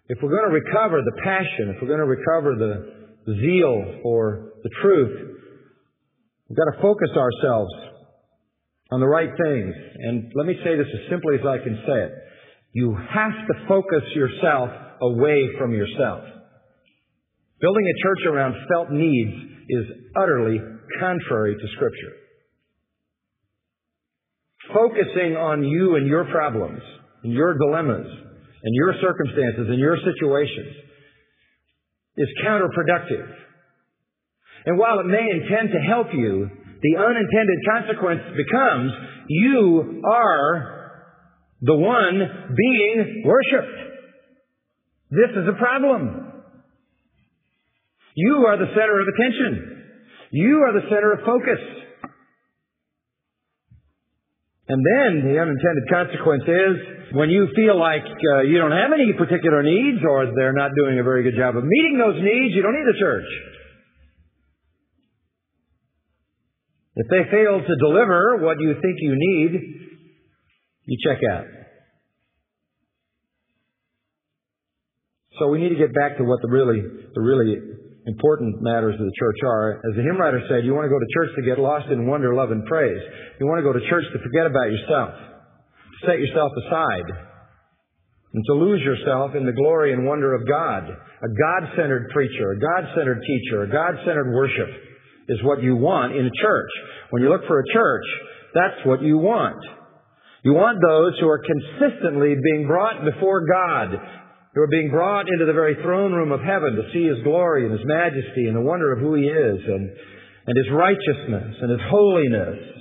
if we're going to recover the passion, if we're going to recover the zeal for the truth, we've got to focus ourselves on the right things. And let me say this as simply as I can say it. You have to focus yourself away from yourself. Building a church around felt needs is utterly contrary to Scripture. Focusing on you and your problems, and your dilemmas, and your circumstances, and your situations is counterproductive. And while it may intend to help you, the unintended consequence becomes you are the one being worshipped. This is a problem. You are the center of attention. You are the center of focus. And then the unintended consequence is when you feel like you don't have any particular needs or they're not doing a very good job of meeting those needs, you don't need a church. If they fail to deliver what you think you need, you check out. So we need to get back to what the really important matters of the church are. As the hymn writer said, you want to go to church to get lost in wonder, love, and praise. You want to go to church to forget about yourself, to set yourself aside, and to lose yourself in the glory and wonder of God. A God-centered preacher, a God-centered teacher, a God-centered worship is what you want in a church. When you look for a church, that's what you want. You want those who are consistently being brought before God, who are being brought into the very throne room of heaven to see His glory and His majesty and the wonder of who He is and His righteousness and His holiness